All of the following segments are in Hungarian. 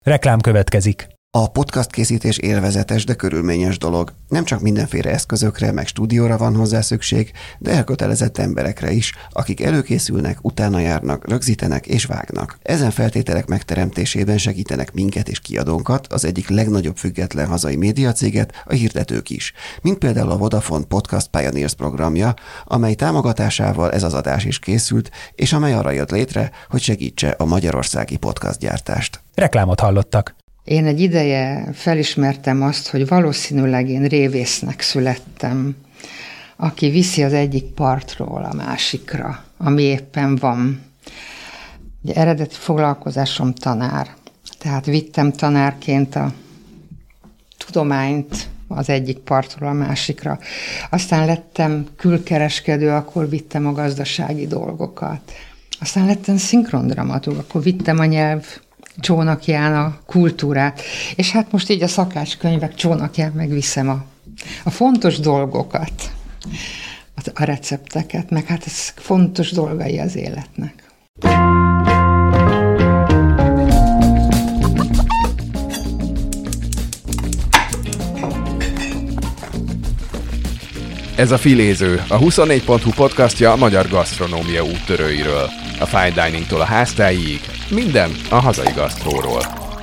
Reklám következik. A podcast készítés élvezetes, de körülményes dolog. Nem csak mindenféle eszközökre, meg stúdióra van hozzá szükség, de elkötelezett emberekre is, akik előkészülnek, utána járnak, rögzítenek és vágnak. Ezen feltételek megteremtésében segítenek minket és kiadónkat, az egyik legnagyobb független hazai médiacéget, a hirdetők is, mint például a Vodafone Podcast Pioneers programja, amely támogatásával ez az adás is készült, és amely arra jött létre, hogy segítse a magyarországi podcastgyártást. Reklámot hallottak. Én egy ideje felismertem azt, hogy valószínűleg én révésznek születtem, aki viszi az egyik partról a másikra, ami éppen van. Ugye eredeti foglalkozásom tanár, tehát vittem tanárként a tudományt az egyik partról a másikra. Aztán lettem külkereskedő, akkor vittem a gazdasági dolgokat. Aztán lettem szinkrondramaturg, akkor vittem a nyelv csónakján a kultúrát, és hát most így a szakácskönyvek csónakján megviszem a fontos dolgokat, a recepteket, meg hát ez fontos dolgai az életnek. Ez a Filéző, a 24.hu podcastja a magyar gasztronómia úttörőiről. A fine diningtól a háztáig, minden a hazai gasztróról.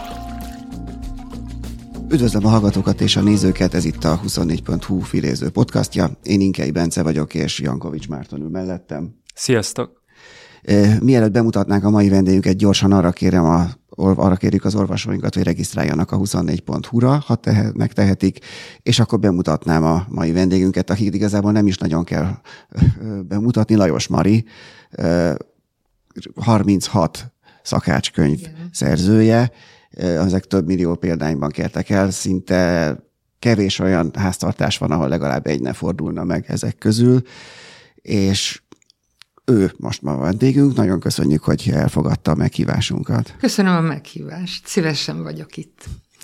Üdvözlöm a hallgatókat és a nézőket, ez itt a 24.hu Filéző podcastja. Én Inkei Bence vagyok, és Jankovics Márton ül mellettem. Sziasztok! Mielőtt bemutatnánk a mai vendégünket, gyorsan arra kérjük az olvasóinkat, hogy regisztráljanak a 24.hu-ra, ha megtehetik, és akkor bemutatnám a mai vendégünket, akit igazából nem is nagyon kell bemutatni, Lajos Mari, 36 szakácskönyv szerzője, ezek több millió példányban kértek el, szinte kevés olyan háztartás van, ahol legalább egy ne fordulna meg ezek közül, és ő most ma a vendégünk. Nagyon köszönjük, hogy elfogadta a meghívásunkat. Köszönöm a meghívást. Szívesen vagyok itt.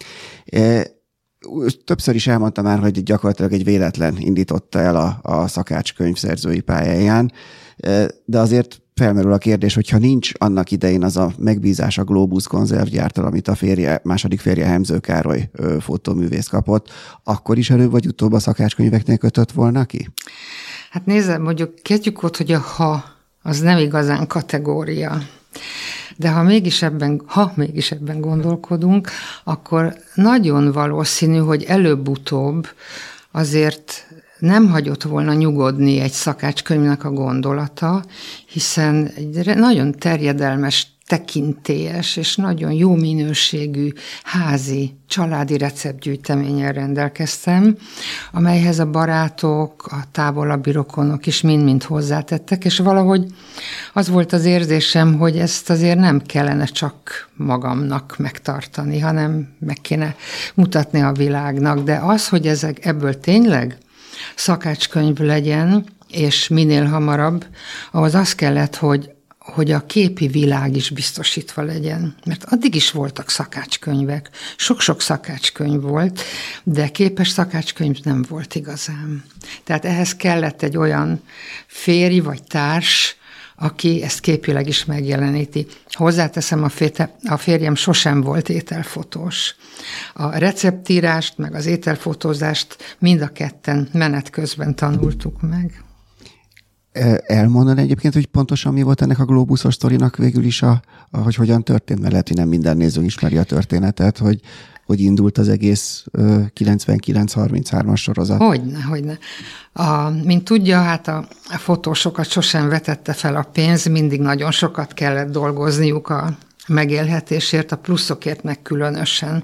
Többször is elmondta már, hogy gyakorlatilag egy véletlen indította el a szakácskönyv szerzői pályáján, de azért felmerül a kérdés, hogyha nincs annak idején az a megbízás a Globus konzervgyártól, amit a második férje Hemző Károly fotóművész kapott, akkor is előbb vagy utóbb a szakácskönyveknél kötött volna ki? Hát nézd, mondjuk kezdjük ott, hogy a ha az nem igazán kategória. De ha mégis ebben gondolkodunk, akkor nagyon valószínű, hogy előbb-utóbb azért nem hagyott volna nyugodni egy szakácskönyvnek a gondolata, hiszen egy nagyon terjedelmes, tekintélyes és nagyon jó minőségű házi, családi receptgyűjteménnyel rendelkeztem, amelyhez a barátok, a távolabbi rokonok is mind-mind hozzátettek, és valahogy az volt az érzésem, hogy ezt azért nem kellene csak magamnak megtartani, hanem meg kéne mutatni a világnak. De az, hogy ebből tényleg szakácskönyv legyen, és minél hamarabb, ahhoz az kellett, hogy a képi világ is biztosítva legyen. Mert addig is voltak szakácskönyvek, sok-sok szakácskönyv volt, de képes szakácskönyv nem volt igazán. Tehát ehhez kellett egy olyan férj vagy társ, aki ezt képileg is megjeleníti. Hozzáteszem, a férjem sosem volt ételfotós. A receptírást, meg az ételfotózást mind a ketten menet közben tanultuk meg. Elmondaná egyébként, hogy pontosan mi volt ennek a Globusos sztorinak végül is, hogy hogyan történt, mert lehet, hogy nem minden néző ismeri a történetet, hogy indult az egész 99-33-as sorozat. Hogyne. Mint tudja, hát a fotósokat sosem vetette fel a pénz, mindig nagyon sokat kellett dolgozniuk a megélhetésért, a pluszokért meg különösen.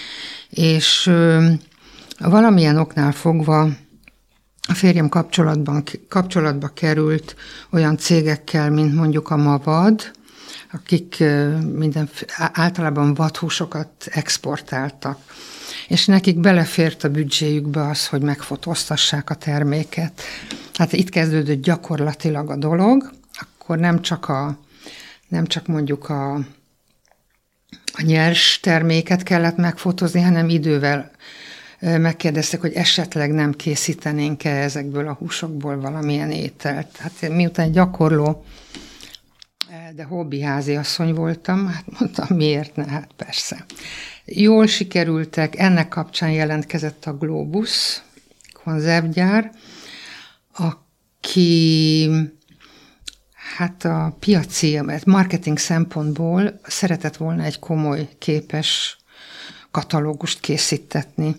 És valamilyen oknál fogva a férjem kapcsolatba került olyan cégekkel, mint mondjuk a Mavad, akik általában vadhúsokat exportáltak. És nekik belefért a büdzséjükbe az, hogy megfotóztassák a terméket. Hát itt kezdődött gyakorlatilag a dolog, akkor nem csak mondjuk a nyers terméket kellett megfotózni, hanem idővel megkérdeztek, hogy esetleg nem készítenénk-e ezekből a húsokból valamilyen ételt. Hát miután egy gyakorló De hobbi háziasszony voltam, hát mondtam, miért ne? Hát persze. Jól sikerültek, ennek kapcsán jelentkezett a Globus konzervgyár, aki hát a piaci, marketing szempontból szeretett volna egy komoly képes katalógust készítetni.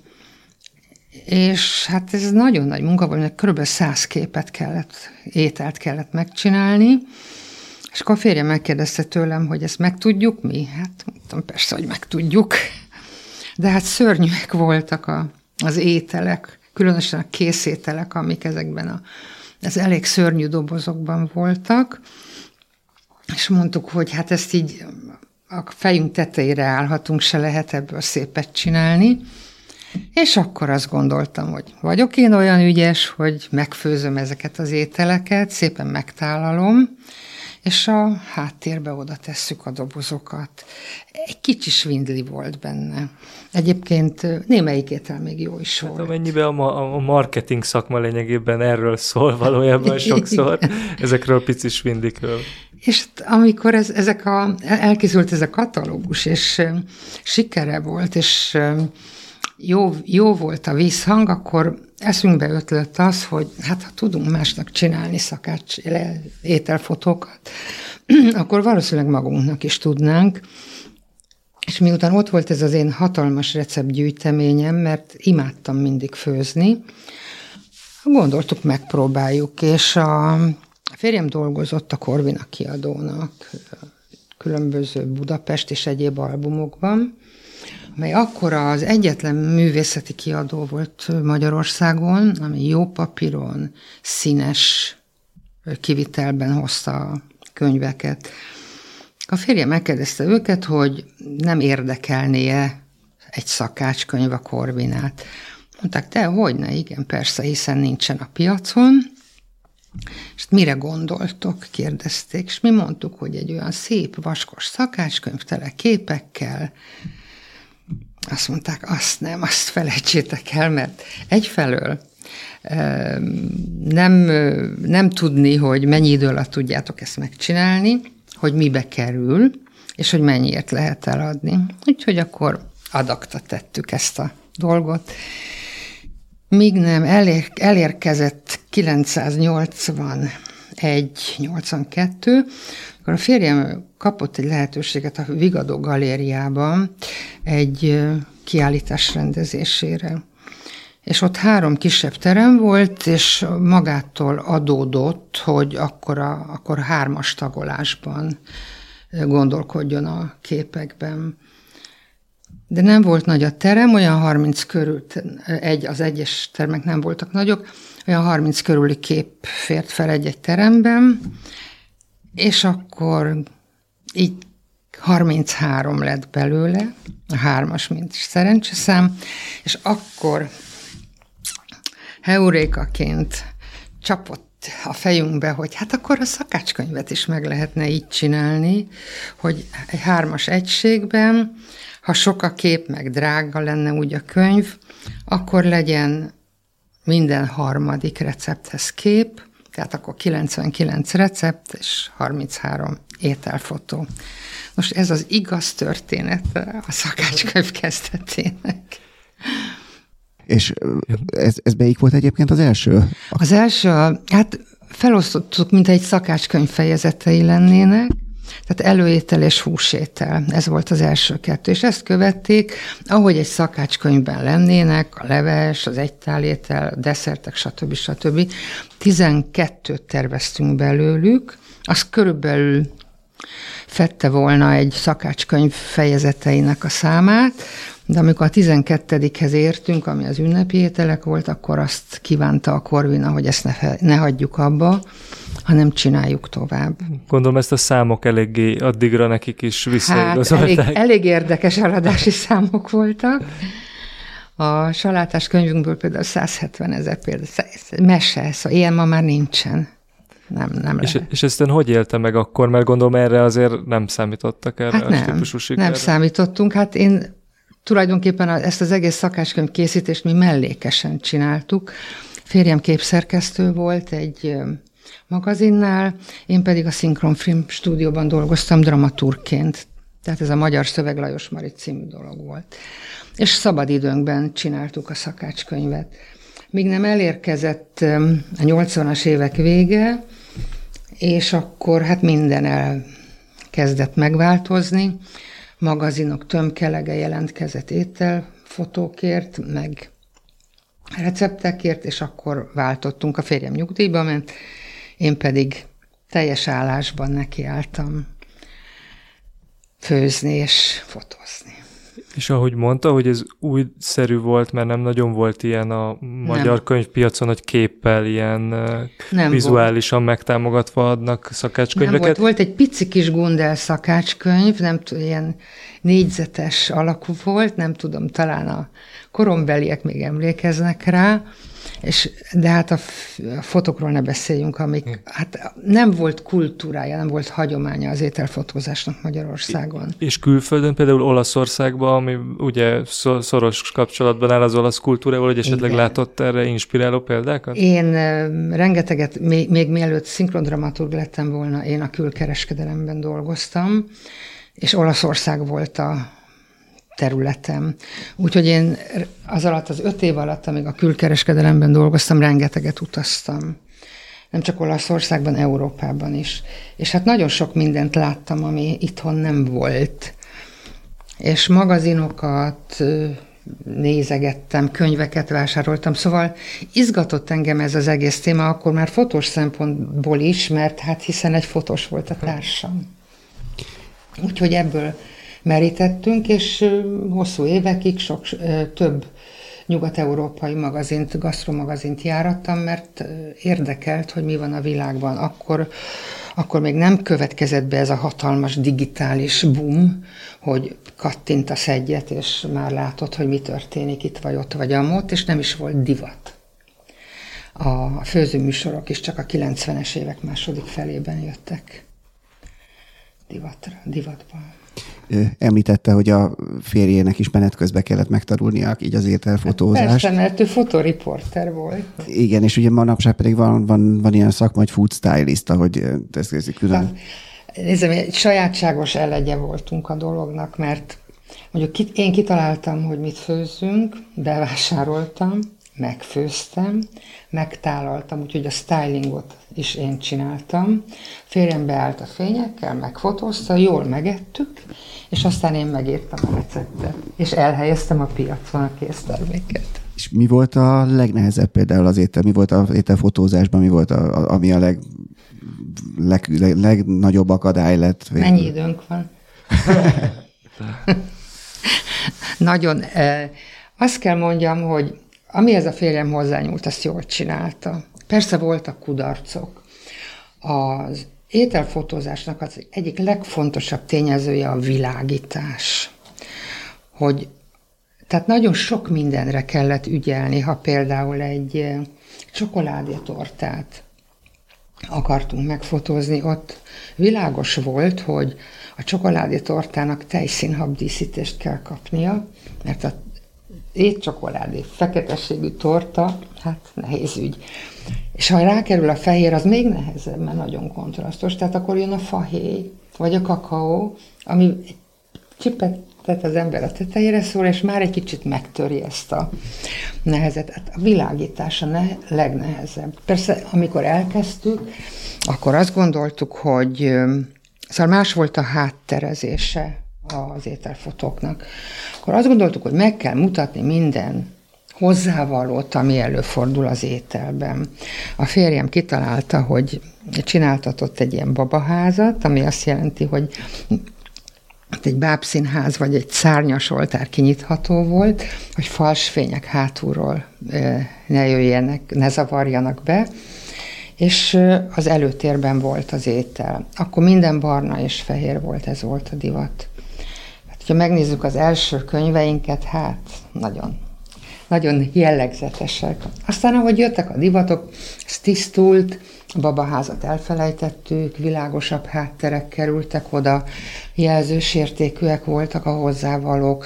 És hát ez nagyon nagy munka volt, mert kb. 100 ételt kellett megcsinálni, és akkor a férjem megkérdezte tőlem, hogy ezt meg tudjuk mi? Hát mondtam, persze, hogy meg tudjuk. De hát szörnyűek voltak az ételek, különösen a készételek, amik ezekben ez elég szörnyű dobozokban voltak, és mondtuk, hogy hát ezt így a fejünk tetejére állhatunk, se lehet ebből szépet csinálni. És akkor azt gondoltam, hogy vagyok én olyan ügyes, hogy megfőzöm ezeket az ételeket, szépen megtálalom, és a háttérbe oda tesszük a dobozokat. Egy kicsi svindli volt benne. Egyébként némelyik étel még jó is volt. Hát amennyiben a marketing szakma lényegében erről szól valójában sokszor, ezekről pici svindlikről. És amikor elkészült ez a katalógus, és sikere volt, és jó volt a vízhang, akkor eszünkbe ötlött az, hogy hát ha tudunk másnak csinálni szakács ételfotókat, akkor valószínűleg magunknak is tudnánk. És miután ott volt ez az én hatalmas receptgyűjteményem, mert imádtam mindig főzni, gondoltuk, megpróbáljuk, és a férjem dolgozott a Corvina kiadónak különböző Budapest és egyéb albumokban, mely akkor az egyetlen művészeti kiadó volt Magyarországon, ami jó papíron, színes kivitelben hozta a könyveket. A férjem megkérdezte őket, hogy nem érdekelnie egy szakácskönyv a Corvinát. Mondták, de hogyne, igen, persze, hiszen nincsen a piacon. És mire gondoltok, kérdezték, és mi mondtuk, hogy egy olyan szép, vaskos szakácskönyv tele képekkel. Azt mondták, azt felejtsétek el, mert egyfelől nem tudni, hogy mennyi idő alatt tudjátok ezt megcsinálni, hogy mibe kerül, és hogy mennyiért lehet eladni. Úgyhogy akkor adakta tettük ezt a dolgot. Míg nem elérkezett 981-82, akkor a férjem kapott egy lehetőséget a Vigadó Galériában egy kiállítás rendezésére. És ott 3 kisebb terem volt, és magától adódott, hogy akkor 3-as tagolásban gondolkodjon a képekben. De nem volt nagy a terem, olyan 30 körül, az egyes termek nem voltak nagyok, olyan 30 körüli kép fért fel egy teremben, és akkor így 33 lett belőle, a 3-as, mint szerencseszám, és akkor heurékaként csapott a fejünkbe, hogy hát akkor a szakácskönyvet is meg lehetne így csinálni, hogy egy 3-as egységben, ha sok a kép, meg drága lenne úgy a könyv, akkor legyen minden 3. recepthez kép, tehát akkor 99 recept és 33 ételfotó. Most ez az igaz történet a szakácskönyv kezdetének. És ez melyik volt egyébként az első? Az első, hát felosztottuk, mint egy szakácskönyv fejezetei lennének, tehát előétel és húsétel, ez volt az első 2, és ezt követték, ahogy egy szakácskönyvben lennének, a leves, az egytálétel, a desszertek, stb. 12 terveztünk belőlük, az körülbelül fedte volna egy szakácskönyv fejezeteinek a számát, de amikor a 12-hez értünk, ami az ünnepi ételek volt, akkor azt kívánta a Corvina, hogy ezt ne hagyjuk abba, hanem csináljuk tovább. Gondolom ezt a számok eléggé addigra nekik is visszaigazolták. Hát elég érdekes eladási számok voltak. A salátás könyvünkből például 170 000 például mese, szóval ilyen ma már nincsen. Nem és ezt ön hogy élte meg akkor? Mert gondolom erre azért nem számítottak erre hát a típusú sikerre. Nem számítottunk. Hát én tulajdonképpen ezt az egész szakácskönyv készítést mi mellékesen csináltuk. Férjem képszerkesztő volt, egy magazinnál, én pedig a Szinkronfilm stúdióban dolgoztam dramaturgként. Tehát ez a Magyar Szöveg Lajos Mari című dolog volt. És szabadidőnkben csináltuk a szakácskönyvet. Míg nem elérkezett a 80-as évek vége, és akkor hát minden elkezdett megváltozni. Magazinok tömkelege jelentkezett ételfotókért, meg receptekért, és akkor váltottunk. A férjem nyugdíjba ment, én pedig teljes állásban nekiálltam főzni és fotózni. És ahogy mondta, hogy ez újszerű volt, mert nem nagyon volt ilyen a magyar könyvpiacon, hogy képpel ilyen nem vizuálisan volt. Megtámogatva adnak szakácskönyveket. Nem volt egy pici kis Gundel szakácskönyv, nem tudom, ilyen négyzetes alakú volt, nem tudom, talán a korombeliek még emlékeznek rá, de hát a fotókról ne beszéljünk, amik, hát nem volt kultúrája, nem volt hagyománya az ételfotózásnak Magyarországon. És külföldön, például Olaszországban, ami ugye szoros kapcsolatban áll az olasz kultúrával, hogy esetleg igen. Látott erre inspiráló példákat? Én rengeteget, még mielőtt szinkrondramaturg lettem volna, én a külkereskedelemben dolgoztam, és Olaszország volt a területem. Úgyhogy én az alatt, az 5 év alatt, amíg a külkereskedelemben dolgoztam, rengeteget utaztam. Nem csak Olaszországban, Európában is. És hát nagyon sok mindent láttam, ami itthon nem volt. És magazinokat nézegettem, könyveket vásároltam, szóval izgatott engem ez az egész téma, akkor már fotós szempontból is, mert hát hiszen egy fotós volt a társam. Úgyhogy ebből merítettünk, és hosszú évekig több nyugat-európai magazint, gasztromagazint járattam, mert érdekelt, hogy mi van a világban. Akkor még nem következett be ez a hatalmas digitális boom, hogy kattintasz egyet, és már látod, hogy mi történik itt vagy ott vagy amott, és nem is volt divat. A főzőműsorok is csak a 90-es évek második felében jöttek divatban. Említette, hogy a férjének is menet közben kellett megtanulnia így az ételfotózást. Persze, mert ő fotoriporter volt. Igen, és ugye manapság pedig van ilyen szakma, hogy food stylist, ahogy ez külön. Nézem, egy sajátságos elegye voltunk a dolognak, mert mondjuk én kitaláltam, hogy mit főzzünk, bevásároltam, megfőztem, megtálaltam, úgyhogy a stylingot is én csináltam. Férjem beállt a fényekkel, megfotózta, jól megettük, és aztán én megírtam a receptet, és elhelyeztem a piacon a készterméket. És mi volt a legnehezebb például az étel? Mi volt az ételfotózásban? Mi volt ami a legnagyobb akadály lett? Mennyi időnk van? Nagyon. Azt kell mondjam, hogy amihez a férjem hozzányúlt, azt jól csinálta. Persze voltak kudarcok. Az ételfotózásnak az egyik legfontosabb tényezője a világítás. Tehát nagyon sok mindenre kellett ügyelni, ha például egy csokoládétortát akartunk megfotózni, ott világos volt, hogy a csokoládétortának tejszínhab díszítést kell kapnia, mert a étcsokoládé, feketességű torta, hát nehéz ügy. És ha rákerül a fehér, az még nehezebb, mert nagyon kontrasztos, tehát akkor jön a fahéj, vagy a kakaó, ami egy csipet tett az ember a tetejére szól, és már egy kicsit megtöri ezt a nehezet. Hát a világítás a legnehezebb. Persze, amikor elkezdtük, akkor azt gondoltuk, hogy szóval más volt a hátterezése az ételfotóknak. Akkor azt gondoltuk, hogy meg kell mutatni minden hozzávalót, ami előfordul az ételben. A férjem kitalálta, hogy csináltatott egy ilyen babaházat, ami azt jelenti, hogy egy bábszínház vagy egy szárnyas oltár kinyitható volt, hogy falsfények hátulról ne jöjjenek, ne zavarjanak be, és az előtérben volt az étel. Akkor minden barna és fehér volt, ez volt a divat. Hát, ha megnézzük az első könyveinket, hát nagyon jellegzetesek. Aztán, ahogy jöttek a divatok, ez tisztult, a babaházat elfelejtettük, világosabb hátterek kerültek oda, jelzős értékűek voltak a hozzávalók.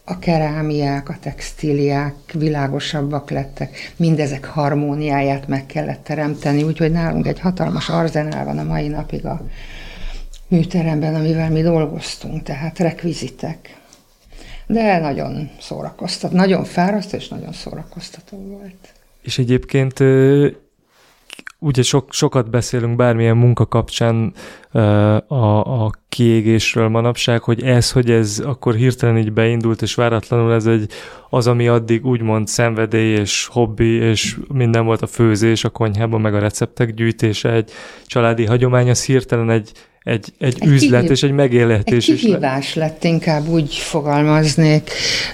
a kerámiák, a textíliák világosabbak lettek, mindezek harmóniáját meg kellett teremteni, úgyhogy nálunk egy hatalmas arzenál van a mai napig a műteremben, amivel mi dolgoztunk, tehát rekvizitek. De nagyon szórakoztató, nagyon fárasztó és nagyon szórakoztató volt. És egyébként ugye sokat beszélünk bármilyen munka kapcsán a kiégésről manapság, hogy ez akkor hirtelen így beindult, és váratlanul ez az, ami addig úgymond szenvedély és hobbi, és minden volt a főzés a konyhában, meg a receptek gyűjtése, egy családi hagyomány, az hirtelen egy üzlet és egy megélhetés. Egy kihívás lett, inkább úgy fogalmaznék.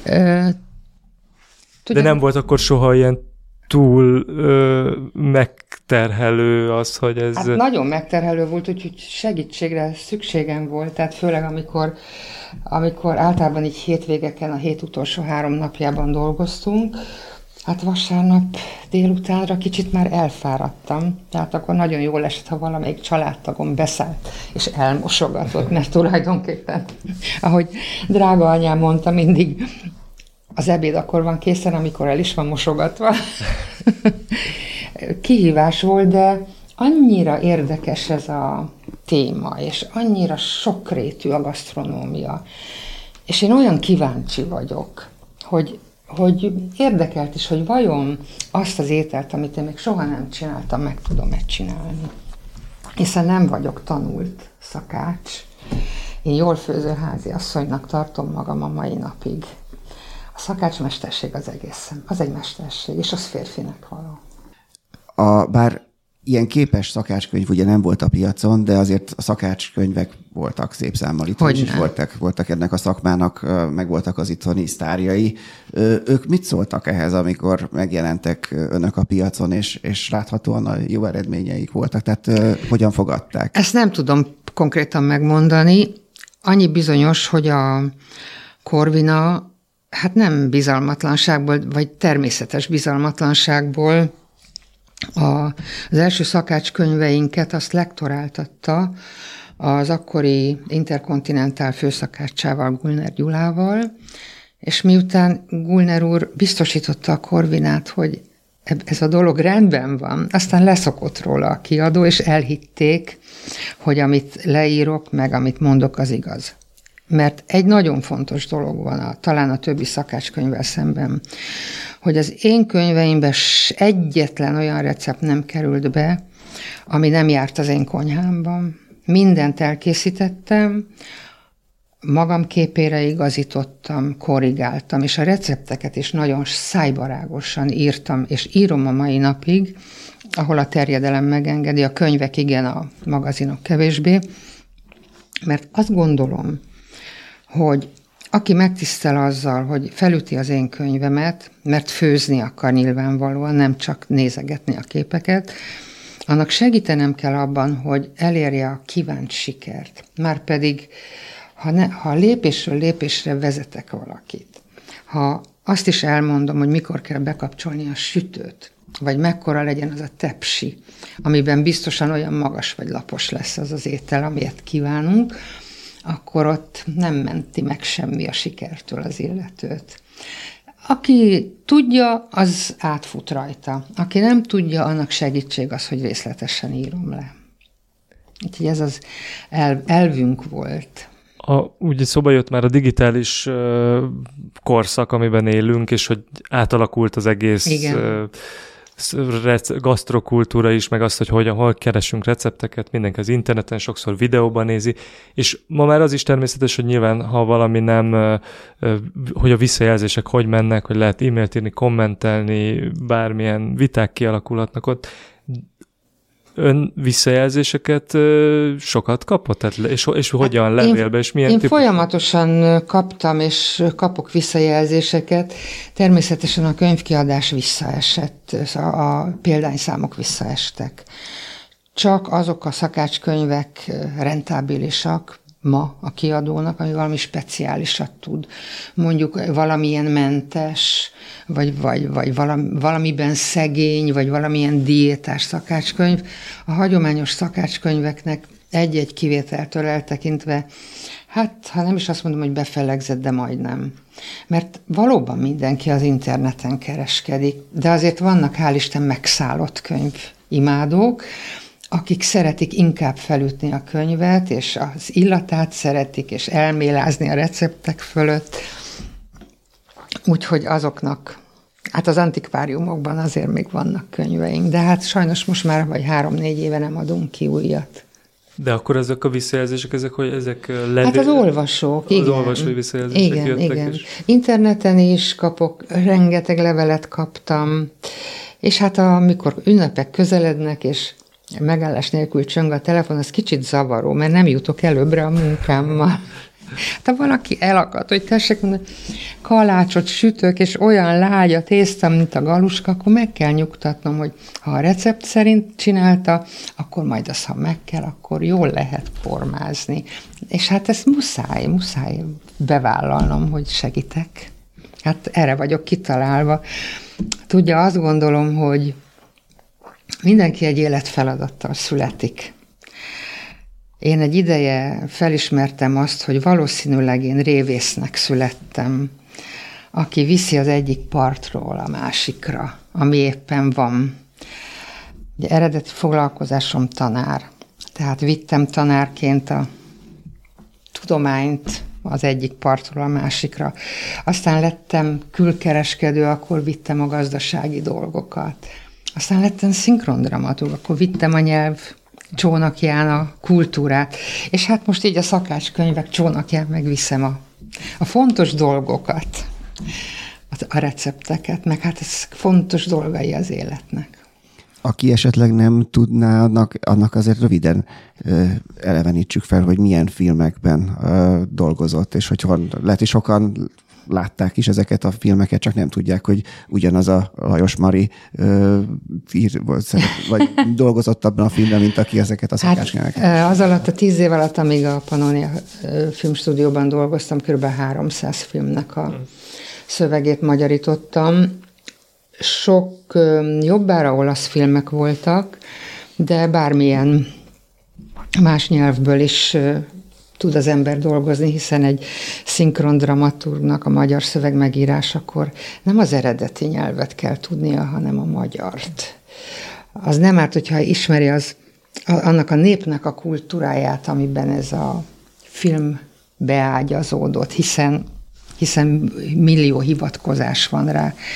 De nem volt akkor soha ilyen túl megterhelő az, hogy ez... Hát nagyon megterhelő volt, úgyhogy segítségre szükségem volt, tehát főleg amikor általában így hétvégeken, a hét utolsó 3 napjában dolgoztunk, hát vasárnap délutánra kicsit már elfáradtam, tehát akkor nagyon jól esett, ha valamelyik családtagom beszállt és elmosogatott, mert tulajdonképpen, ahogy drága anyám mondta, mindig az ebéd akkor van készen, amikor el is van mosogatva. Kihívás volt, de annyira érdekes ez a téma, és annyira sokrétű a gasztronómia. És én olyan kíváncsi vagyok, hogy érdekelt is, hogy vajon azt az ételt, amit én még soha nem csináltam, meg tudom-e csinálni. Hiszen nem vagyok tanult szakács. Én jól főző háziasszonynak tartom magam a mai napig. A szakácsmesterség az egészen, az egy mesterség, és az férfinek való. Bár ilyen képes szakácskönyv ugye nem volt a piacon, de azért a szakácskönyvek voltak szép számmal itthon is voltak ennek a szakmának, meg voltak az itthoni sztárjai. Ők mit szóltak ehhez, amikor megjelentek önök a piacon, és láthatóan jó eredményeik voltak? Tehát hogyan fogadták? Ezt nem tudom konkrétan megmondani. Annyi bizonyos, hogy a Corvina hát nem bizalmatlanságból, vagy természetes bizalmatlanságból az első szakácskönyveinket azt lektoráltatta az akkori interkontinentál főszakácsával, Gulner Gyulával, és miután Gulner úr biztosította a Corvinát, hogy ez a dolog rendben van, aztán leszokott róla a kiadó, és elhitték, hogy amit leírok, meg amit mondok, az igaz. Mert egy nagyon fontos dolog van talán a többi szakácskönyvvel szemben, hogy az én könyveimben egyetlen olyan recept nem került be, ami nem járt az én konyhámban. Mindent elkészítettem, magam képére igazítottam, korrigáltam, és a recepteket is nagyon szájbarágosan írtam, és írom a mai napig, ahol a terjedelem megengedi, a könyvek igen, a magazinok kevésbé, mert azt gondolom, hogy aki megtisztel azzal, hogy felüti az én könyvemet, mert főzni akar nyilvánvalóan, nem csak nézegetni a képeket, annak segítenem kell abban, hogy elérje a kívánt sikert. Márpedig, ha lépésről lépésre vezetek valakit, ha azt is elmondom, hogy mikor kell bekapcsolni a sütőt, vagy mekkora legyen az a tepsi, amiben biztosan olyan magas vagy lapos lesz az az étel, amilyet kívánunk, akkor ott nem menti meg semmi a sikertől az illetőt. Aki tudja, az átfut rajta. Aki nem tudja, annak segítség az, hogy részletesen írom le. Úgyhogy ez az elvünk volt. Ugye szóba jött már a digitális korszak, amiben élünk, és hogy átalakult az egész gasztrokultúra is, meg azt, hogy hol keresünk recepteket, mindenki az interneten, sokszor videóban nézi, és ma már az is természetes, hogy nyilván, ha valami nem, hogy a visszajelzések hogy mennek, hogy lehet e-mailt írni, kommentelni, bármilyen viták kialakulhatnak ott. Ön visszajelzéseket sokat kapott? És hogyan levélbe? És milyen én típus? Folyamatosan kaptam, és kapok visszajelzéseket. Természetesen a könyvkiadás visszaesett, a példányszámok visszaestek. Csak azok a szakácskönyvek rentábilisak ma a kiadónak, ami valami speciálisat tud. Mondjuk valamilyen mentes, vagy valamiben szegény, vagy valamilyen diétás szakácskönyv. A hagyományos szakácskönyveknek egy-egy kivételtől eltekintve Hát, ha nem is azt mondom, hogy befelegzett, de majdnem. Mert valóban mindenki az interneten kereskedik, de azért vannak, hál' Isten, megszállott könyvimádók, akik szeretik inkább felütni a könyvet, és az illatát szeretik, és elmélázni a receptek fölött. Úgyhogy azoknak, hát az antikváriumokban azért még vannak könyveink, de hát sajnos most már vagy 3-4 éve nem adunk ki újat. De akkor ezek a visszajelzések, hogy ezek Hát az olvasók, igen. Az olvasói visszajelzések jöttek. Igen. Interneten is kapok, rengeteg levelet kaptam, és hát amikor ünnepek közelednek, és megállás nélkül csöng a telefon, az kicsit zavaró, mert nem jutok előbbre a munkámmal. Ha valaki elakad, hogy tessék mondani, kalácsot sütök, és olyan lágy a tészta, mint a galuska, akkor meg kell nyugtatnom, hogy ha a recept szerint csinálta, akkor majd azt, ha meg kell, akkor jól lehet formázni. És hát ezt muszáj bevállalnom, hogy segítek. Hát erre vagyok kitalálva. Tudja, azt gondolom, hogy mindenki egy életfeladattal születik. Én egy ideje felismertem azt, hogy valószínűleg én révésznek születtem, aki viszi az egyik partról a másikra, ami éppen van. Ugye eredeti foglalkozásom tanár, tehát vittem tanárként a tudományt az egyik partról a másikra. Aztán lettem külkereskedő, akkor vittem a gazdasági dolgokat. Aztán lettem szinkrondramaturg, akkor vittem a nyelv csónakján a kultúrát. És hát most így a szakácskönyvek csónakján megviszem a fontos dolgokat, a recepteket, meg hát ez fontos dolgai az életnek. Aki esetleg nem tudná, annak azért röviden elevenítsük fel, hogy milyen filmekben dolgozott, és hogy lehet, hogy sokan látták is ezeket a filmeket, csak nem tudják, hogy ugyanaz a Lajos Mari vagy dolgozott abban a filmben, mint aki ezeket a szakácskönyveket. Hát, az alatt a 10 év alatt, amíg a Pannonia filmstúdióban dolgoztam, kb. 300 filmnek a szövegét magyarítottam. Sok jobbára olasz filmek voltak, de bármilyen más nyelvből is tud az ember dolgozni, hiszen egy szinkrondramaturgnak a magyar szöveg megírásakor nem az eredeti nyelvet kell tudnia, hanem a magyart. Az nem árt, hogyha ismeri annak a népnek a kultúráját, amiben ez a film beágyazódott, hiszen millió hivatkozás van rá.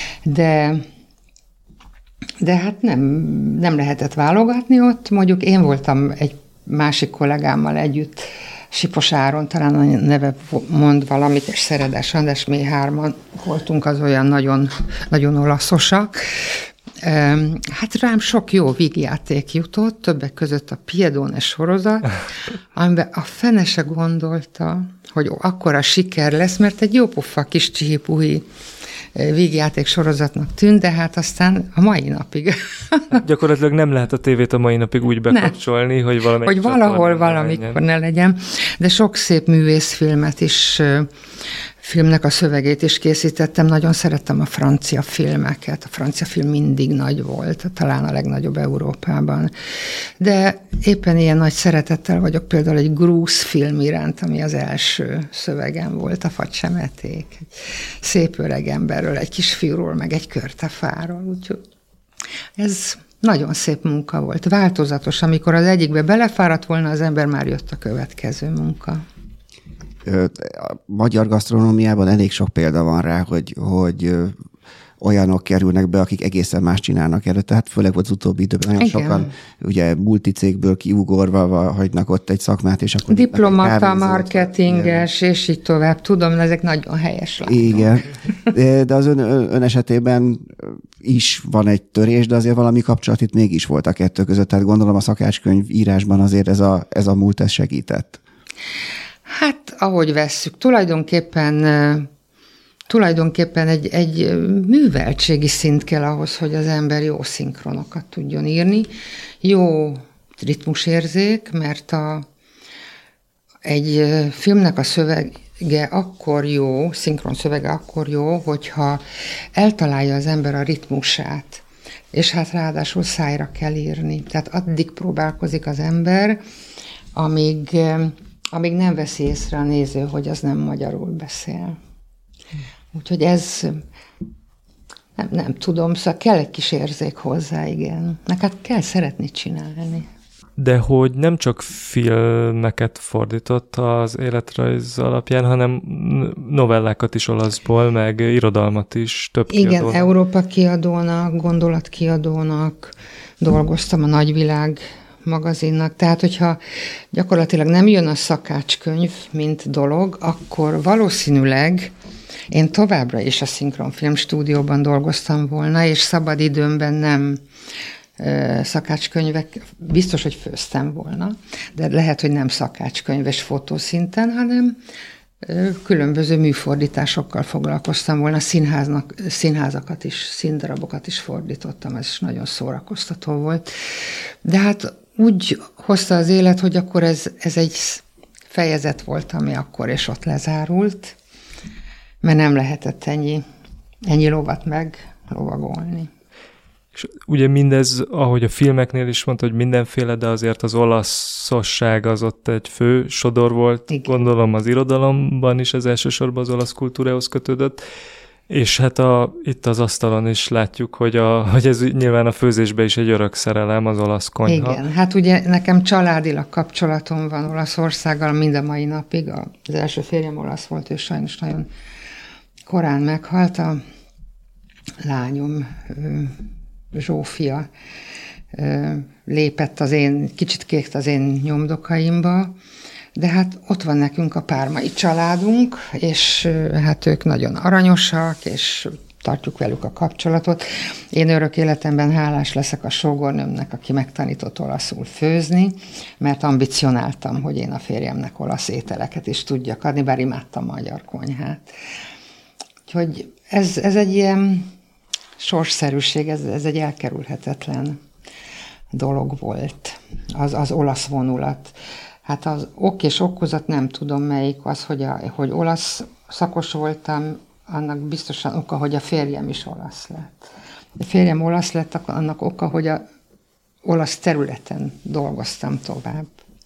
De hát nem lehetett válogatni ott. Mondjuk én voltam egy másik kollégámmal együtt, Sipos Áron, talán a neve mond valamit, és Szeredes András, mi 3-an voltunk, az olyan nagyon, nagyon olaszosak. Hát rám sok jó vígjáték jutott, többek között a Piedone sorozat, amiben a fene se gondolta, hogy akkora siker lesz, mert egy jópofa kis csihipuhi vígjáték sorozatnak tűnt, de hát aztán a mai napig. Gyakorlatilag nem lehet a tévét a mai napig úgy bekapcsolni, hogy valamelyik hogy valahol valamikor ne legyen. De sok szép művészfilmet is, filmnek a szövegét is készítettem. Nagyon szerettem a francia filmeket. A francia film mindig nagy volt, talán a legnagyobb Európában. De éppen ilyen nagy szeretettel vagyok például egy grúz film iránt, ami az első szövegem volt, a Facsemeték. Egy szép öreg emberről, egy kisfiúról, meg egy körtefáról. Úgyhogy ez nagyon szép munka volt. Változatos. Amikor az egyikbe belefáradt volna az ember, már jött a következő munka. A magyar gasztronómiában elég sok példa van rá, hogy olyanok kerülnek be, akik egészen más csinálnak előtte. Hát főleg az utóbbi időben nagyon sokan ugye multicégből kiugorva hagynak ott egy szakmát, és akkor diplomata, marketinges, és így tovább. Tudom, ezek nagyon helyes látom. Igen. De az ön esetében is van egy törés, de azért valami kapcsolat itt mégis volt a kettő között. Tehát gondolom a szakácskönyv írásban azért ez a múlt segített. Hát, ahogy vesszük, tulajdonképpen egy műveltségi szint kell ahhoz, hogy az ember jó szinkronokat tudjon írni. Jó ritmusérzék, mert egy filmnek a szövege akkor jó, szinkron szövege akkor jó, hogyha eltalálja az ember a ritmusát, és hát ráadásul szájra kell írni. Tehát addig próbálkozik az ember, amíg amíg nem veszi észre a néző, hogy az nem magyarul beszél. Úgyhogy ez, nem tudom, szóval kell egy kis érzék hozzá, igen. Hát kell szeretni csinálni. De hogy nem csak filmeket fordított az életrajz alapján, hanem novellákat is olaszból, meg irodalmat is, több kiadónak. Igen, Európa kiadónak, Gondolatkiadónak dolgoztam, a Nagyvilág magazinnak. Tehát, hogyha gyakorlatilag nem jön a szakácskönyv, mint dolog, akkor valószínűleg én továbbra is a Szinkronfilm stúdióban dolgoztam volna, és szabadidőmben nem szakácskönyvek, biztos, hogy főztem volna, de lehet, hogy nem szakácskönyves fotószinten, hanem különböző műfordításokkal foglalkoztam volna, színházakat is, színdarabokat is fordítottam, ez is nagyon szórakoztató volt. De hát úgy hozta az élet, hogy akkor ez egy fejezet volt, ami akkor és ott lezárult, mert nem lehetett ennyi lovat meglovagolni. És ugye mindez, ahogy a filmeknél is mondta, hogy mindenféle, de azért az olaszosság az ott egy fő sodor volt. Igen. Gondolom az irodalomban is ez elsősorban az olasz kultúrához kötődött. És hát itt az asztalon is látjuk, hogy ez nyilván a főzésben is egy örök szerelem, az olasz konyha. Igen, hát ugye nekem családilag kapcsolatom van Olaszországgal mind a mai napig. Az első férjem olasz volt, ő sajnos nagyon korán meghalt. A lányom Zsófia lépett kicsit kékt az én nyomdokaimba, de hát ott van nekünk a pármai családunk, és hát ők nagyon aranyosak, és tartjuk velük a kapcsolatot. Én örök életemben hálás leszek a sógornőmnek, aki megtanított olaszul főzni, mert ambicionáltam, hogy én a férjemnek olasz ételeket is tudjak adni, bár imádtam magyar konyhát. Úgyhogy ez egy ilyen sorsszerűség, ez egy elkerülhetetlen dolog volt, az olasz vonulat. Hát az ok és okozat nem tudom melyik az, hogy olasz szakos voltam, annak biztosan oka, hogy a férjem is olasz lett. A férjem olasz lett, annak oka, hogy a olasz területen dolgoztam tovább.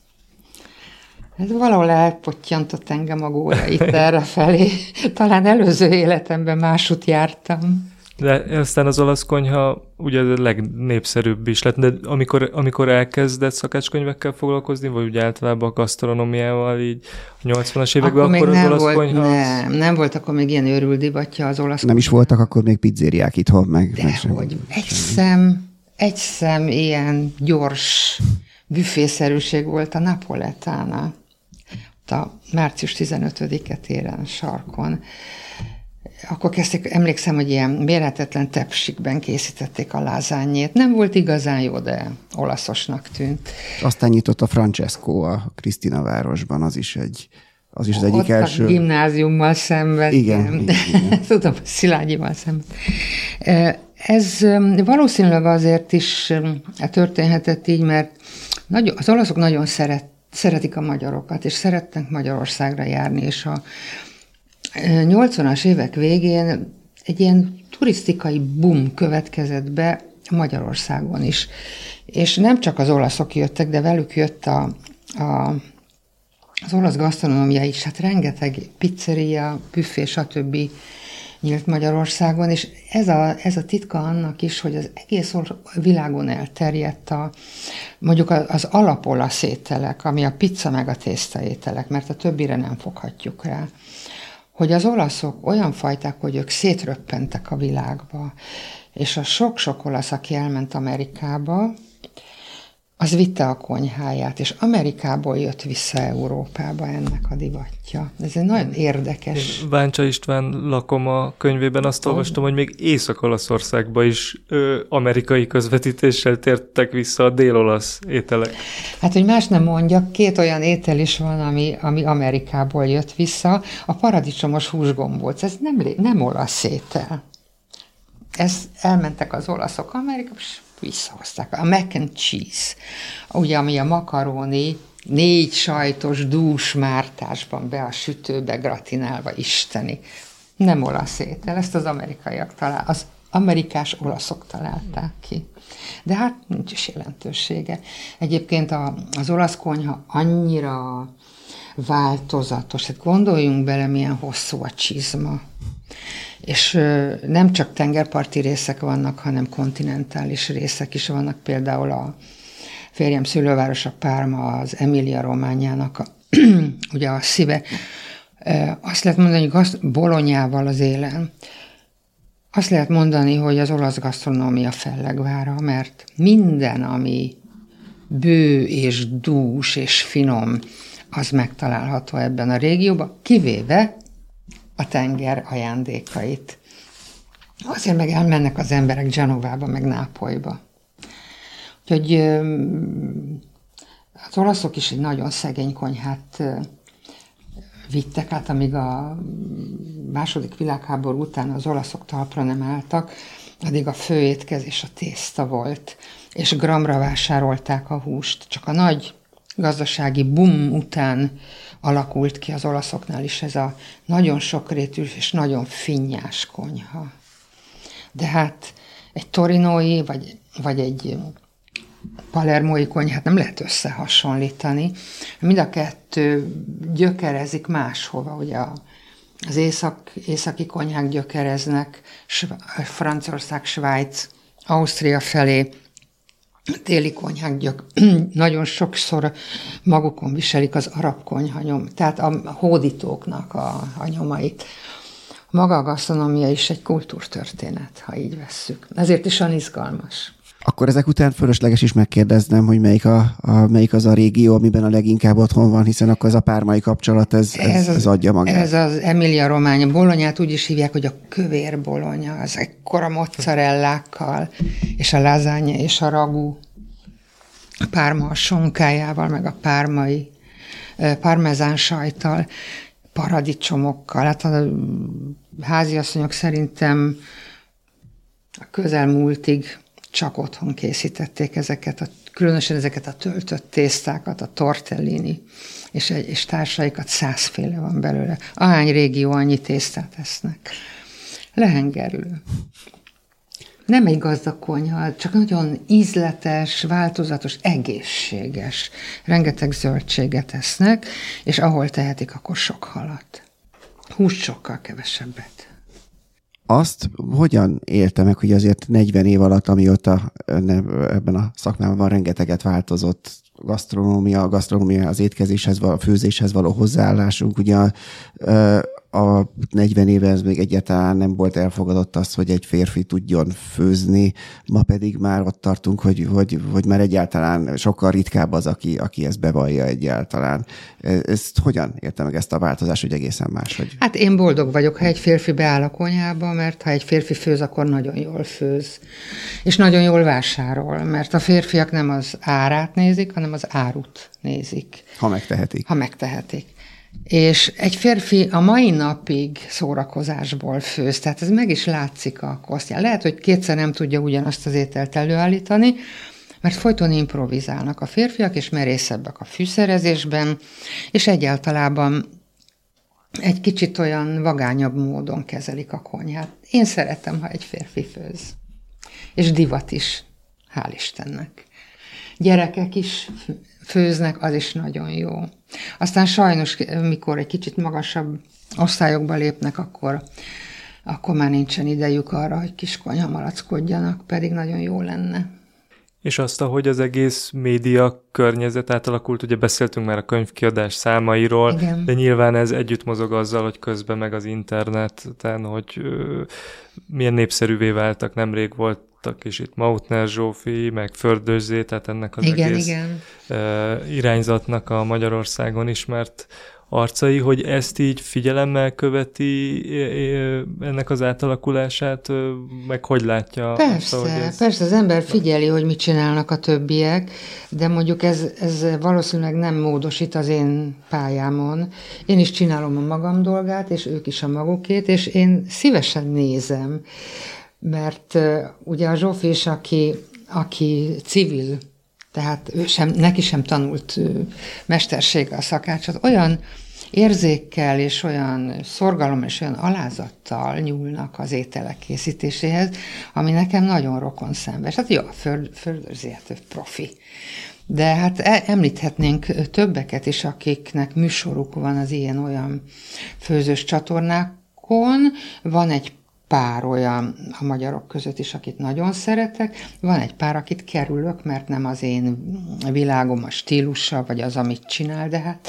Ez valahol elpottyantott engem a góra itt errefelé. Talán előző életemben másút jártam. De aztán az olasz konyha ugye a legnépszerűbb is lett, de amikor elkezdett szakácskönyvekkel foglalkozni, vagy úgy általában a gasztronómiával így a 80-as években, akkor az olasz konyha... Nem volt akkor még ilyen őrült divatja az olasz. Nem is voltak akkor még pizzériák itthon, meg... Dehogy. Egy szem ilyen gyors büfészerűség volt a Napoletana. A március 15-e téren sarkon. Akkor kezdték, emlékszem, hogy ilyen mérhetetlen tepsikben készítették a lázányét. Nem volt igazán jó, de olaszosnak tűnt. Aztán nyitott a Francesco a Krisztina városban, az is az egyik ott első... a gimnáziummal szemben. Igen. Tudom, Szilágyival szemben. Ez valószínűleg azért is történhetett így, mert az olaszok nagyon szeretik a magyarokat, és szeretnek Magyarországra járni, és a 80-as évek végén egy ilyen turisztikai boom következett be Magyarországon is. És nem csak az olaszok jöttek, de velük jött az olasz gasztronómia is. Hát rengeteg pizzeria, büfé, stb. Nyílt Magyarországon, és ez a titka annak is, hogy az egész világon elterjedt mondjuk az alapolasz ételek, ami a pizza meg a tészta ételek, mert a többire nem foghatjuk rá. Hogy az olaszok olyan fajták, hogy ők szétröppentek a világba, és a sok-sok olasz, aki elment Amerikába, az vitte a konyháját, és Amerikából jött vissza Európába ennek a divatja. Ez egy nagyon érdekes. Váncsa István Lakoma könyvében azt olvastam, hogy még Észak-Olaszországba is amerikai közvetítéssel tértek vissza a dél-olasz ételek. Hát, hogy más nem mondjak, 2 olyan étel is van, ami Amerikából jött vissza. A paradicsomos húsgombóc, ez nem olasz étel. Elmentek az olaszok Amerikába, és visszahozták. A mac and cheese, ugye, ami a makaróni 4 sajtos dús mártásban be a sütőbe gratinálva isteni. Nem olasz étel, ezt az amerikaiak az amerikás olaszok találták ki. De hát nincs is jelentősége. Egyébként az olasz konyha változatos. Hát gondoljunk bele, milyen hosszú a csizma. És nem csak tengerparti részek vannak, hanem kontinentális részek is vannak. Például a férjem szülővárosa Parma, az Emilia-Romagnának ugye a szíve. Azt lehet mondani, hogy Bolonyával az élen. Azt lehet mondani, hogy az olasz gasztronómia fellegvára, mert minden, ami bő és dús és finom, az megtalálható ebben a régióban, kivéve a tenger ajándékait. Azért meg elmennek az emberek Genovába, meg Nápolyba. Úgyhogy az olaszok is egy nagyon szegény konyhát vittek át, amíg a második világháború után az olaszok talpra nem álltak, addig a főétkezés a tészta volt, és gramra vásárolták a húst. Csak a nagy gazdasági boom után alakult ki az olaszoknál is ez a nagyon sokrétű és nagyon finnyás konyha. De hát egy torinói vagy egy palermói konyhát nem lehet összehasonlítani. Mind a kettő gyökerezik máshova. Ugye az északi konyhák gyökereznek Franciaország, Svájc, Ausztria felé, téli konyhák nagyon sokszor magukon viselik az arab konyha tehát a hódítóknak a nyomait. Maga a gasztronómia is egy kultúrtörténet, ha így vesszük. Ezért is olyan izgalmas. Akkor ezek után fölösleges is megkérdeznem, hogy melyik az a régió, amiben a leginkább otthon van, hiszen akkor ez a pármai kapcsolat, ez adja magát. Ez az Emilia-Romagna. Bolonyát úgy is hívják, hogy a kövér Bologna, az ekkora mozzarellákkal, és a lasagne és a ragú. A Párma a sonkájával, meg a pármai parmezán sajttal, paradicsomokkal. Hát a háziasszonyok szerintem a közelmúltig csak otthon készítették különösen ezeket a töltött tésztákat, a tortellini, és társaikat, 100 féle van belőle. Ahány régió, annyi tésztát esznek. Lehengerlő. Nem egy gazdag konyha, csak nagyon ízletes, változatos, egészséges. Rengeteg zöldséget esznek, és ahol tehetik, akkor sok halat. Húst sokkal kevesebbet. Azt hogyan élte meg, hogy azért 40 év alatt, amióta ebben a szakmában van, rengeteget változott gasztronómia, az étkezéshez, a főzéshez való hozzáállásunk. Ugye a 40 éve ez még egyáltalán nem volt elfogadott az, hogy egy férfi tudjon főzni, ma pedig már ott tartunk, hogy már egyáltalán sokkal ritkább az, aki ezt bevallja egyáltalán. Ezt hogyan érte meg ezt a változást, hogy egészen máshogy? Hát én boldog vagyok, ha egy férfi beáll a konyhába, mert ha egy férfi főz, akkor nagyon jól főz. És nagyon jól vásárol, mert a férfiak nem az árát nézik, hanem az árut nézik. Ha megtehetik. Ha megtehetik. És egy férfi a mai napig szórakozásból főz, tehát ez meg is látszik a kosztján. Lehet, hogy kétszer nem tudja ugyanazt az ételt előállítani, mert folyton improvizálnak a férfiak, és merészebbek a fűszerezésben, és egyáltalában egy kicsit olyan vagányabb módon kezelik a konyhát. Én szeretem, ha egy férfi főz. És divat is, hál' Istennek. Gyerekek is főznek, az is nagyon jó. Aztán sajnos, mikor egy kicsit magasabb osztályokba lépnek, akkor már nincsen idejük arra, hogy kis konyhamalackodjanak, pedig nagyon jó lenne. És azt, ahogy az egész média környezet átalakult, ugye beszéltünk már a könyvkiadás számairól, igen. De nyilván ez együtt mozog azzal, hogy közben meg az interneten, hogy milyen népszerűvé váltak, nemrég voltak, és itt Mautner Zsófi, meg Földös Zé, tehát ennek az egész irányzatnak a Magyarországon ismert arcai, hogy ezt így figyelemmel követi ennek az átalakulását, meg hogy látja? Persze, az ember figyeli, hogy mit csinálnak a többiek, de mondjuk ez valószínűleg nem módosít az én pályámon. Én is csinálom a magam dolgát, és ők is a magukét, és én szívesen nézem, mert ugye a Zsófi is, aki civil, tehát neki sem tanult mestersége a szakácsot, olyan érzékkel és olyan szorgalom és olyan alázattal nyúlnak az ételek készítéséhez, ami nekem nagyon rokonszenves. Hát jó, Földös Zé, profi. De hát említhetnénk többeket is, akiknek műsoruk van az ilyen-olyan főzős csatornákon. Van egy pár olyan a magyarok között is, akit nagyon szeretek, van egy pár, akit kerülök, mert nem az én világom, a stílusa, vagy az, amit csinál, de hát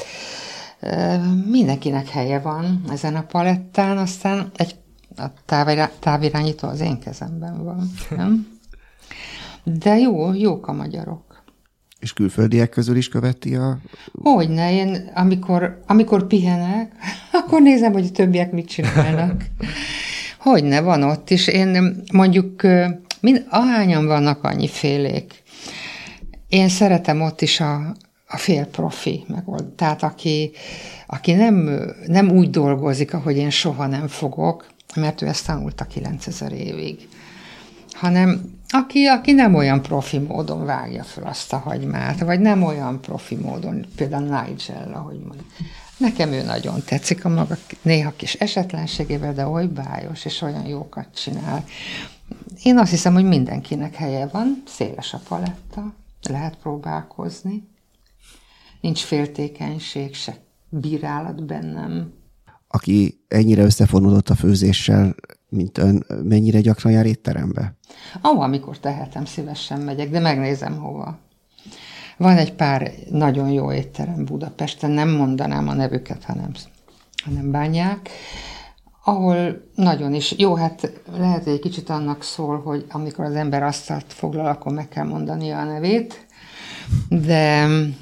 mindenkinek helye van ezen a palettán, aztán a távirányító az én kezemben van, nem? De jók a magyarok. És külföldiek közül is követi a... Hogyne, én amikor pihenek, akkor nézem, hogy a többiek mit csinálnak. Hogyne, van ott is. Én mondjuk, ahányan vannak, annyi félék. Én szeretem ott is a félprofi megold. Tehát aki nem úgy dolgozik, ahogy én soha nem fogok, mert ő ezt tanulta 9000 évig, hanem aki nem olyan profi módon vágja fel azt a hagymát, vagy nem olyan profi módon, például Nigel, ahogy mondja. Nekem ő nagyon tetszik a maga néha kis esetlenségével, de oly bájos, és olyan jókat csinál. Én azt hiszem, hogy mindenkinek helye van, széles a paletta, lehet próbálkozni. Nincs féltékenység, se bírálat bennem. Aki ennyire összefonódott a főzéssel, mint ön, mennyire gyakran jár étterembe? Amikor tehetem, szívesen megyek, de megnézem hova. Van egy pár nagyon jó étterem Budapesten, nem mondanám a nevüket, hanem bányák, ahol nagyon is, jó, hát lehet, hogy egy kicsit annak szól, hogy amikor az ember asztalt foglal, akkor meg kell mondania a nevét, de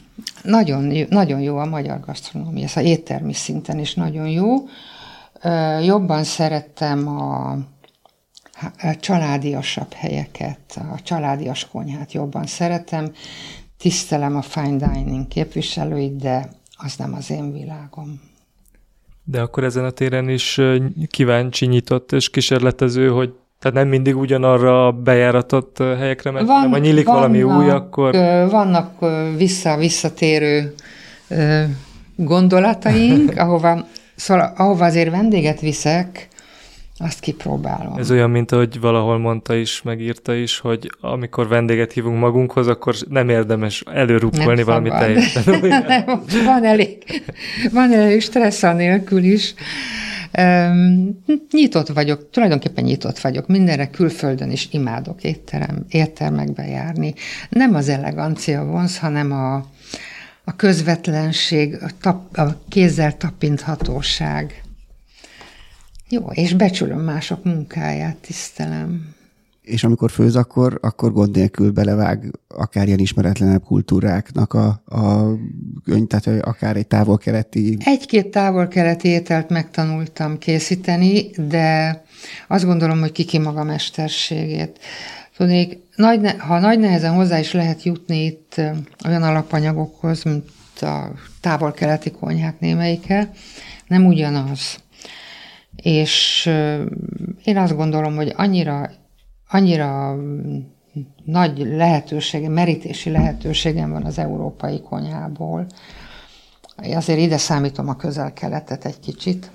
nagyon jó a magyar gasztronómia, ez éttermi szinten is nagyon jó. Jobban szerettem a családiasabb helyeket, a családias konyhát jobban szeretem. Tisztelem a fine dining képviselőit, de az nem az én világom. De akkor ezen a téren is kíváncsi, nyitott és kísérletező, hogy tehát nem mindig ugyanarra a bejáratott helyekre megy, hanem ha nyílik valami új, akkor... Vannak visszatérő gondolataink, ahova azért vendéget viszek, azt kipróbálom. Ez olyan, mint ahogy valahol mondta is, megírta is, hogy amikor vendéget hívunk magunkhoz, akkor nem érdemes előrukkolni valami teljesen. Van elég stressz nélkül is. Nyitott vagyok, tulajdonképpen nyitott vagyok. Mindenre külföldön is imádok éttermekbe járni. Nem az elegancia vonz, hanem a közvetlenség, a kézzel tapinthatóság. Jó, és becsülöm mások munkáját, tisztelem. És amikor főz, akkor gond nélkül belevág akár ilyen ismeretlenebb kultúráknak tehát akár egy távol-keleti... Egy-két távol-keleti ételt megtanultam készíteni, de azt gondolom, hogy ki maga mesterségét. Tudnék, ha nagy nehezen hozzá is lehet jutni itt olyan alapanyagokhoz, mint a távol-keleti konyhák némelyike, nem ugyanaz. És én azt gondolom, hogy annyira nagy merítési lehetőségem van az európai konyhából. Azért ide számítom a közel-keletet egy kicsit,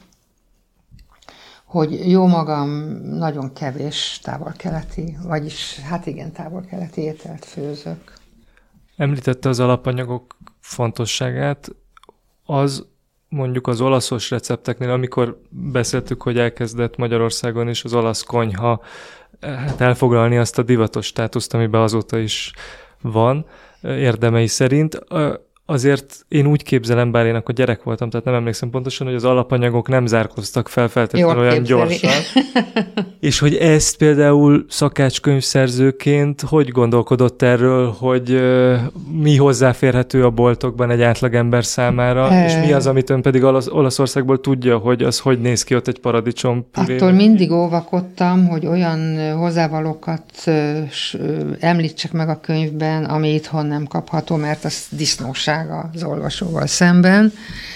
hogy jó magam nagyon kevés távol-keleti, vagyis hát igen, távol-keleti ételt főzök. Említette az alapanyagok fontosságát, az mondjuk az olaszos recepteknél, amikor beszéltük, hogy elkezdett Magyarországon is az olasz konyha elfoglalni azt a divatos státuszt, amiben azóta is van, érdemei szerint. Azért én úgy képzelem, bár én akkor gyerek voltam, tehát nem emlékszem pontosan, hogy az alapanyagok nem zárkóztak fel feltétlenül olyan gyorsan. És hogy ezt például szakácskönyvszerzőként hogy gondolkodott erről, hogy mi hozzáférhető a boltokban egy átlagember számára, és mi az, amit ön pedig Olaszországból tudja, hogy az hogy néz ki ott egy paradicsom püré. Attól mindig óvakodtam, hogy olyan hozzávalókat említsek meg a könyvben, ami itthon nem kapható, mert az disznóság az olvasóval szemben,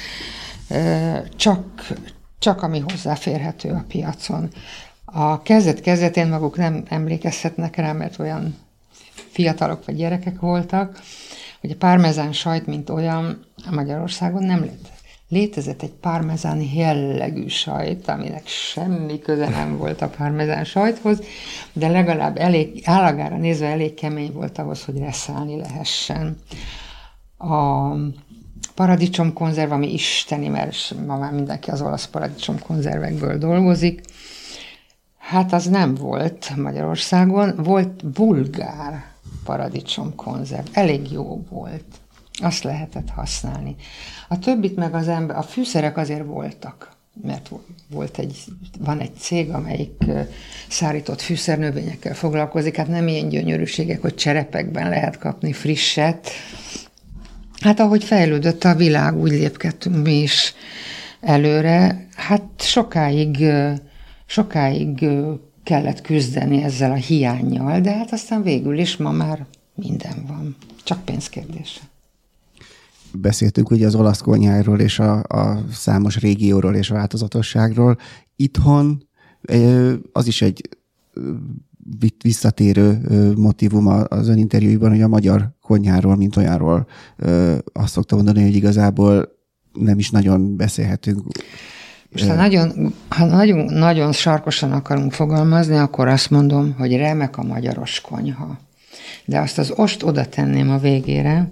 csak ami hozzáférhető a piacon. A kezdetén maguk nem emlékezhetnek rá, mert olyan fiatalok vagy gyerekek voltak, hogy a parmezán sajt, mint olyan, Magyarországon nem létezik. létezett egy parmezán jellegű sajt, aminek semmi köze nem volt a parmezán sajthoz, de legalább állagára nézve elég kemény volt ahhoz, hogy reszálni lehessen. A paradicsomkonzerv, ami isteni, mert ma már mindenki az olasz paradicsomkonzervekből dolgozik, hát az nem volt Magyarországon, volt bulgár paradicsomkonzerv, elég jó volt. Azt lehetett használni. A többit meg a fűszerek azért voltak, mert van egy cég, amelyik szárított fűszernövényekkel foglalkozik, hát nem ilyen gyönyörűségek, hogy cserepekben lehet kapni frisset. Hát ahogy fejlődött a világ, úgy lépkedtünk mi is előre. Hát sokáig kellett küzdeni ezzel a hiánnyal, de hát aztán végül is ma már minden van. Csak pénzkérdése. Beszéltünk ugye az olasz konyháról és a számos régióról és változatosságról. Itthon az is egy visszatérő motívum az ön interjúiban, hogy a magyar konyháról, mint olyanról azt szokta mondani, hogy igazából nem is nagyon beszélhetünk. Most ha nagyon sarkosan akarunk fogalmazni, akkor azt mondom, hogy remek a magyaros konyha. De azt az ost oda tenném a végére,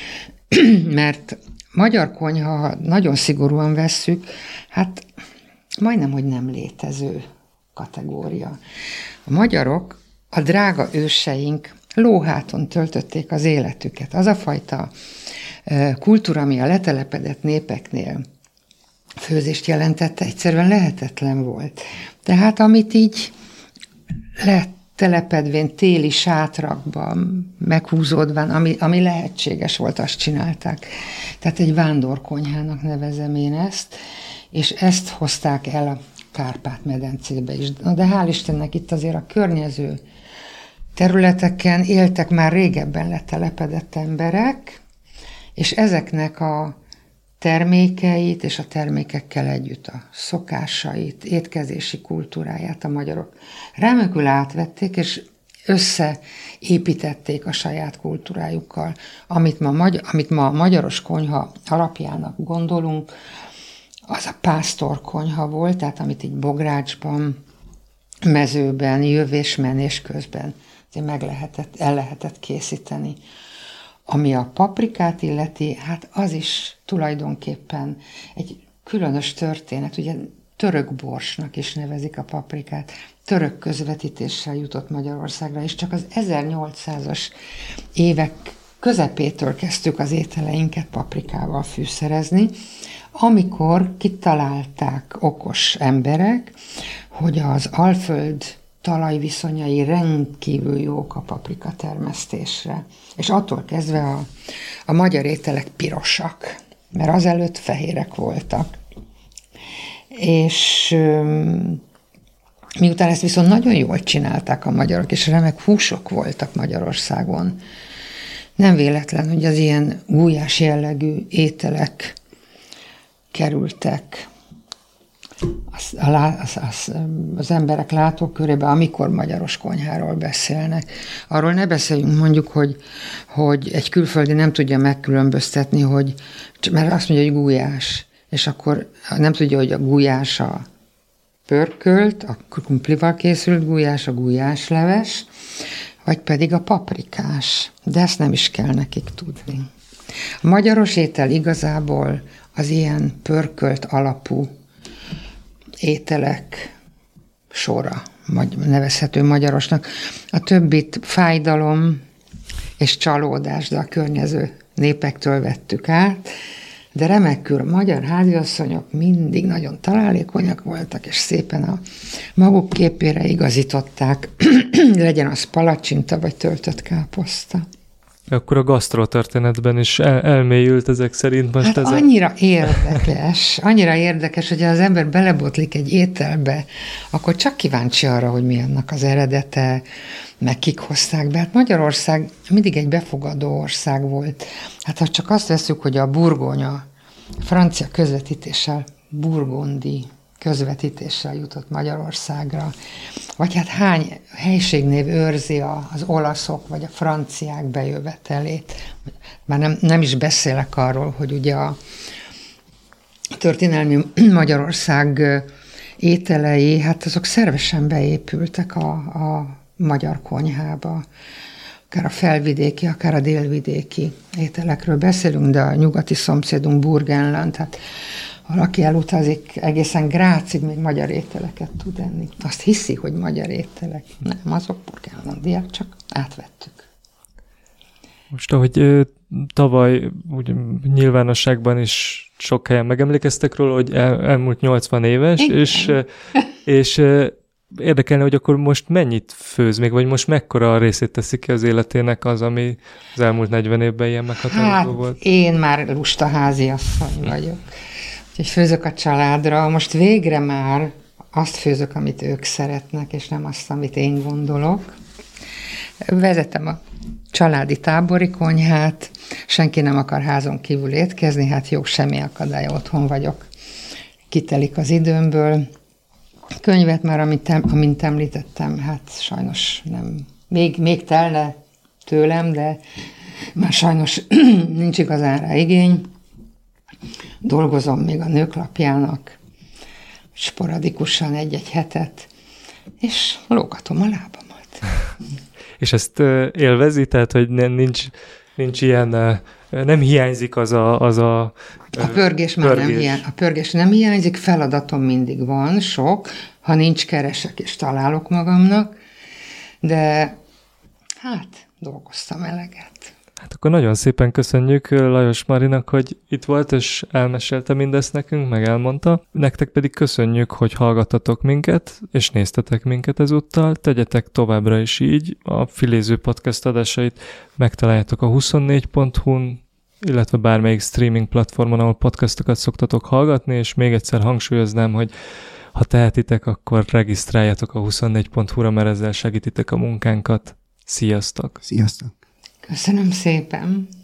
mert magyar konyha, ha nagyon szigorúan vesszük, hát majdnem, hogy nem létező kategória. A magyarok, a drága őseink lóháton töltötték az életüket. Az a fajta kultúra, ami a letelepedett népeknél főzést jelentette, egyszerűen lehetetlen volt. Tehát amit így letelepedvén téli sátrakban, meghúzódván, ami lehetséges volt, azt csinálták. Tehát egy vándorkonyhának nevezem én ezt, és ezt hozták el a Kárpát-medencébe is. De hál' Istennek itt azért a környező területeken éltek már régebben letelepedett emberek, és ezeknek a termékeit és a termékekkel együtt a szokásait, étkezési kultúráját a magyarok remekül átvették, és összeépítették a saját kultúrájukkal. Amit ma a magyaros konyha alapjának gondolunk, az a pásztorkonyha volt, tehát amit így bográcsban, mezőben, jövés-menés közben el lehetett készíteni. Ami a paprikát illeti, hát az is tulajdonképpen egy különös történet. Ugye török borsnak is nevezik a paprikát. Török közvetítéssel jutott Magyarországra, és csak az 1800-as évek közepétől kezdtük az ételeinket paprikával fűszerezni, amikor kitalálták okos emberek, hogy az Alföld talajviszonyai rendkívül jók a paprika termesztésre. És attól kezdve a magyar ételek pirosak, mert azelőtt fehérek voltak. És miután ezt viszont nagyon jól csinálták a magyarok, és remek húsok voltak Magyarországon, nem véletlen, hogy az ilyen gulyás jellegű ételek kerültek az emberek látókörébe, amikor magyaros konyháról beszélnek. Arról ne beszéljünk mondjuk, hogy egy külföldi nem tudja megkülönböztetni, mert azt mondja, hogy gulyás, és akkor nem tudja, hogy a gulyás a pörkölt, a krumplival készült gulyás, a gulyásleves, vagy pedig a paprikás. De ezt nem is kell nekik tudni. A magyaros étel igazából az ilyen pörkölt alapú ételek sora, nevezhető magyarosnak. A többit fájdalom és csalódás, de a környező népektől vettük át, de remekül a magyar háziasszonyok mindig nagyon találékonyak voltak, és szépen a maguk képére igazították, legyen az palacsinta vagy töltött káposzta. Akkor a gasztrotörténetben is elmélyült ezek szerint most ez annyira érdekes, hogy az ember belebotlik egy ételbe, akkor csak kíváncsi arra, hogy mi annak az eredete, meg kik hozták be. Hát Magyarország mindig egy befogadó ország volt. Hát ha csak azt veszük, hogy a burgonya francia közvetítéssel, burgundi közvetítéssel jutott Magyarországra, vagy hát hány helységnév őrzi az olaszok vagy a franciák bejövetelét. Már nem is beszélek arról, hogy ugye a történelmi Magyarország ételei, hát azok szervesen beépültek a magyar konyhába. Akár a felvidéki, akár a délvidéki ételekről beszélünk, de a nyugati szomszédunk Burgenland, tehát valaki elutazik egészen Grácig, még magyar ételeket tud enni. Azt hiszi, hogy magyar ételek. Nem, azok burgenlandiak, csak átvettük. Most, ahogy tavaly úgy nyilvánosságban is sok helyen megemlékeztek róla, hogy elmúlt 80 éves, és érdekelne, hogy akkor most mennyit főz még, vagy most mekkora a részét teszik ki az életének az, ami az elmúlt 40 évben ilyen meghatározó volt? Én már lusta háziasszony vagyok. Úgyhogy főzök a családra. Most végre már azt főzök, amit ők szeretnek, és nem azt, amit én gondolok. Vezetem a családi tábori konyhát, senki nem akar házon kívül étkezni, hát jó, semmi akadály, otthon vagyok. Kitelik az időmből. Könyvet már, amint említettem, hát sajnos nem. Még telne tőlem, de már sajnos nincs igazán rá igény. Dolgozom még a Nőklapjának, sporadikusan egy-egy hetet, és lógatom a lábamat. És ezt élvezi? Tehát, hogy nincs ilyen, nem hiányzik az a pörgés már a pörgés nem hiányzik, feladatom mindig van, sok, ha nincs, keresek és találok magamnak, de hát dolgoztam eleget. Hát akkor nagyon szépen köszönjük Lajos Marinak, hogy itt volt, és elmesélte mindezt nekünk, meg elmondta. Nektek pedig köszönjük, hogy hallgattatok minket, és néztetek minket ezúttal. Tegyetek továbbra is így. A Filéző Podcast adásait megtaláljátok a 24.hu-n, illetve bármelyik streaming platformon, ahol podcastokat szoktatok hallgatni, és még egyszer hangsúlyoznám, hogy ha tehetitek, akkor regisztráljatok a 24.hu-ra, mert ezzel segítitek a munkánkat. Sziasztok! Sziasztok! Köszönöm szépen!